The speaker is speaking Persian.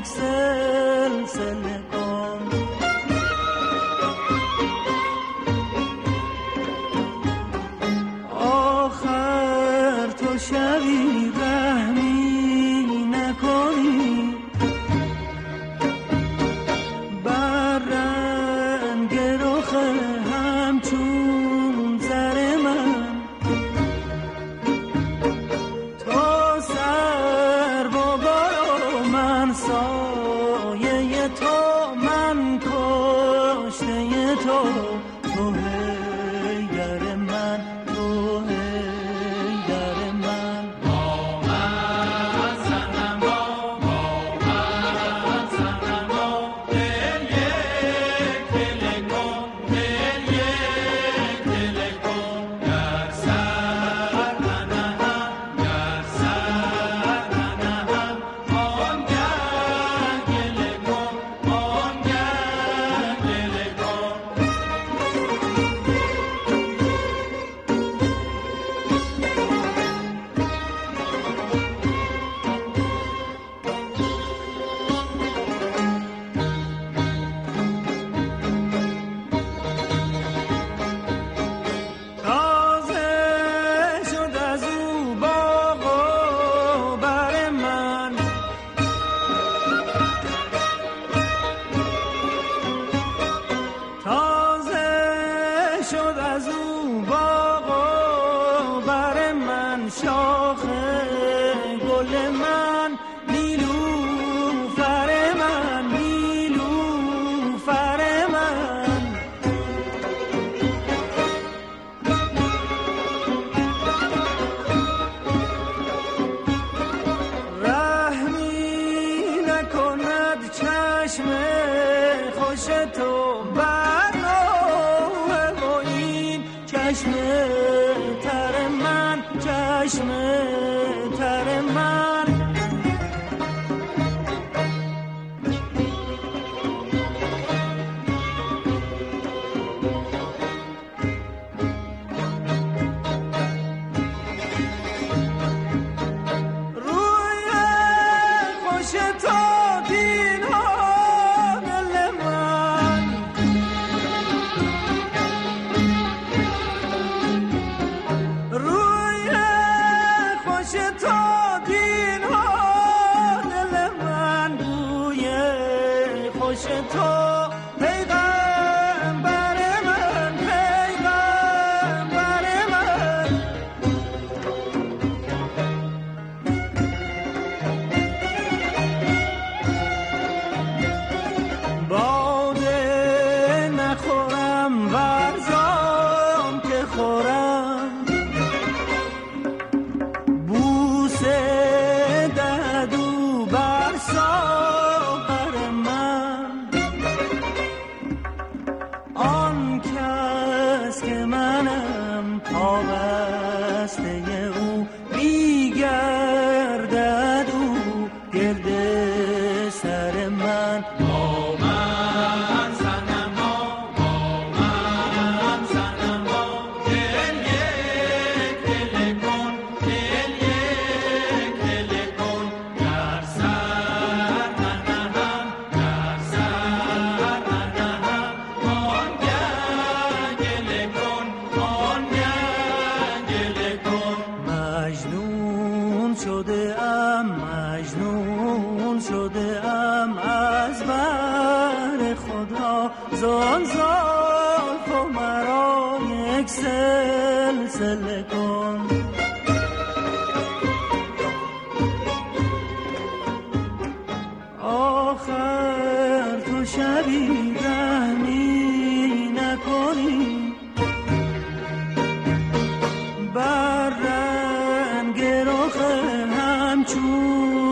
سلسله کن. آخر تو شبی رحمی نکنی بر رنگ رخ همچون زر من. تو سر و بارو من سایه تو، من کشته تو، تو هیدر من، تو هیدر من. با من صنما، با من صنما، دل یک دل کن، دل یک دل کن. گر سر ننهم، گر سر ننهم، آنگه گله کن، آنگه گله کن. تازه شد از او باغ و بر من، تازه شد از او باغ و بر من. شاخ گل من، نیلوفر من، نیلوفر من. رحمی نکند چشم خوش تو بر نوحه و این چشم تر من، چشم تر من. روی خوش تو دین ها دل من، روی خوش تو دین ها دل من، روی خوش تو پیغمبر من، پیغمبر من. باده نخورم ورزم که خورم، بوسه دهدو بر ساغر من. آن کس که منم پابسته او، بیگردد او گرد سر من. با من صنما، با من صنما، دل یک دل کن، دل یک دل کن. گر سر ننهم، گر سر ننهم، آنگه گله کن، آنگه گله کن. مجنون شده ام، مجنون شده ام از بر خدا. زان زلف و مرا یک سلسله کن. آخر تو شبی رحمی نکنی بر رنگ رخ همچون